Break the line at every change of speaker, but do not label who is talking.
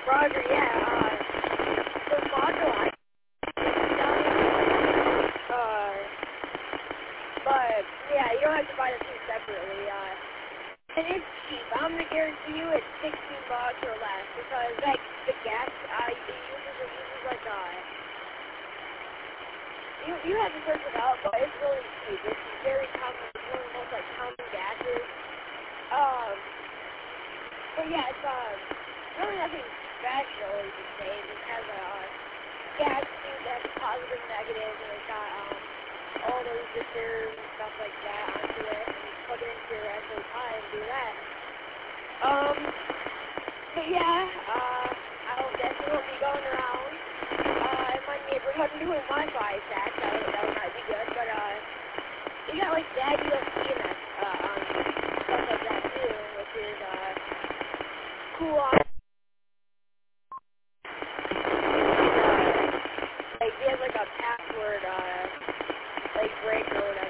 Roger, yeah, the module, but, yeah, you don't have to buy the two separately, and it's cheap. I'm gonna guarantee you it's $16 or less, because, like, the gas, it uses, like, you have to search it out, but it's really cheap. It's very common, it's one of the most, like, common gases, but yeah, it's, really nothing special, you could say. It just has a gas tube that's positive and negative, and it's got all those resistors and stuff like that onto it, and you plug it into your Raspberry Pi and do that. But yeah, I will definitely be going around in my neighborhood and doing Wi-Fi stats. That would not be good, but you got like that USB and stuff like that too, which is cool. Like, he has, like, a password, like, break or whatever.